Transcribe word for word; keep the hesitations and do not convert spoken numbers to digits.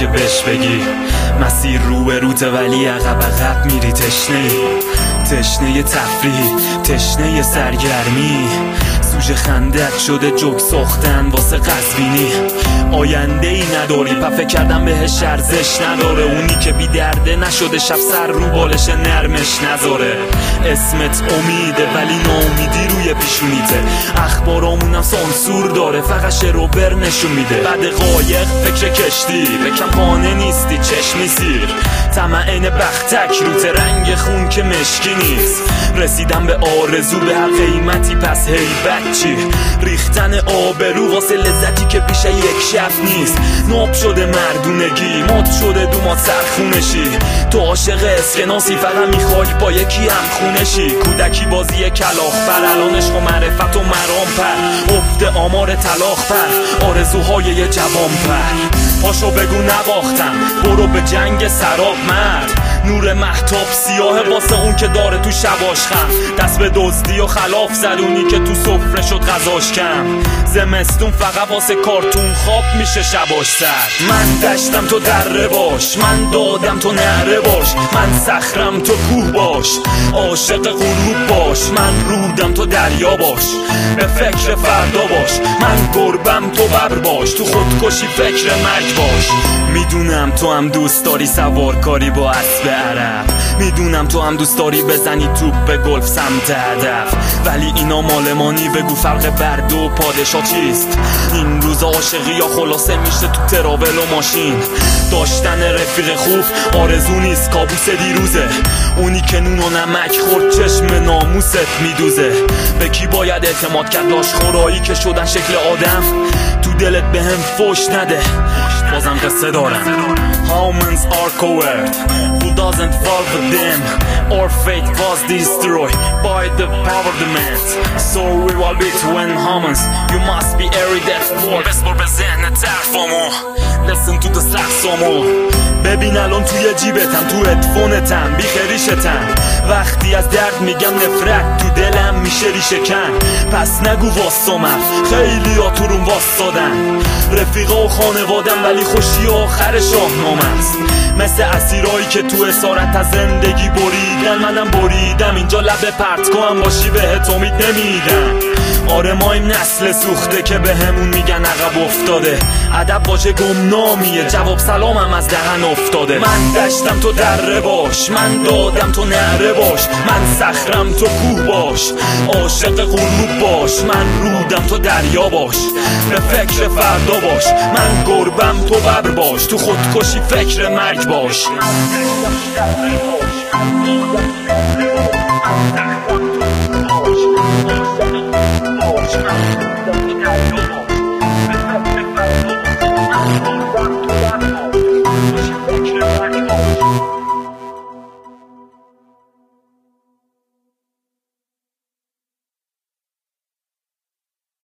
که بهش بگی مسیر رو به روته ولی عقب عقب میری تشنه تشنه تفریح، تشنه سرگرمی، سوژه خندت شده جوک ساختن واسه قزوینی. آینده ای نداری پفه کردن بهش ارزش نداره، اونی که بی درده نشده شب سر رو بالش نرمش نذاره. اسمت امیده ولی ناامیدی روی پیشونیته، اخبارامونم سانسور داره فقط شروبر نشون میده. بعد قایق فکر کشتی بکم خانه نیستی چشمی سیر، طمع عین بختک روت رنگ خون که مشکی نیست. رسیدم به آرزو به هر قیمتی پس هیبت چی؟ ریختن آبرو واسه لذتی که پیش یک شب نیست. ناب شده مردونگی مد شده دومات سرخونشی، تو عاشق اسکناسی فقط میخوای با یکی هم خونشی. کودکی بازی کلاخ پر الان عشق و معرفت و مرام پر، افت آمار طلاق پر آرزوهای یه جوان پر. پاشو بگو نباختم برو به جنگ سراب مرد، نور مهتاب سیاه واسه اون که داره تو شباش خم. دست به دزدی و خلاف زدونی که تو سفره شد غذاش کم. زمستون فقط واسه کارتون خواب میشه شباش سر. من دشتم تو دره باش، من دادم تو نره باش، من صخرم تو کوه باش، عاشق غروب باش، من رودم تو دریا باش، به فکر فردا باش، من گربم تو ببر باش، تو خودکشی فکر مرگ باش. میدونم تو هم دوست داری سوارکاری با اسب عرب، میدونم تو هم دوست داری بزنی توپ به گلف سمت هدف، ولی اینا مالمانی بگو فرق برد و پادشاه چیست؟ این روز عاشقی یا خلاصه میشه تو تراول و ماشین. داشتن رفیق خوب آرزو نیست کابوس دیروزه، اونی که نون و نمک خورد چشم ناموست میدوزه. به کی باید اعتماد کرد لاش خورایی که شدن شکل آدم؟ تو دلت به هم فوش نده بازم قصه دارم. Humans are coward who doesn't fall for them, or fate was destroyed by the power demand. So we will be twin humans, you must be airy that for بسپر به ذهن طرفامو listen to the سخصامو. ببین الان توی جیبتم تو ادفونتم بی خریشتم، وقتی از درد میگم نفرت تو دلم میشه ریشه کن. پس نگو واسامم خیلی ها تو روم واسادن، رفیقا و خانوادم ولی خوشی آخر شاهنامه است. مثل اسیرایی که تو اسارت از زندگی بریدن، منم بریدم اینجا لب پرتگاهم باشی بهت امید نمیدم. آره مایم نسل سوخته که به همون میگن عقب افتاده، ادب واژه گمنامیه جواب سلامم از دهن افتاده. من دشتم تو دره باش، من دادم تو نره باش، من صخرم تو کوه باش، عاشق غروب باش، من رودم تو دریا باش، به فکر فردا باش، من گربم تو ببر باش، تو خودکشی فکر مرگ باش.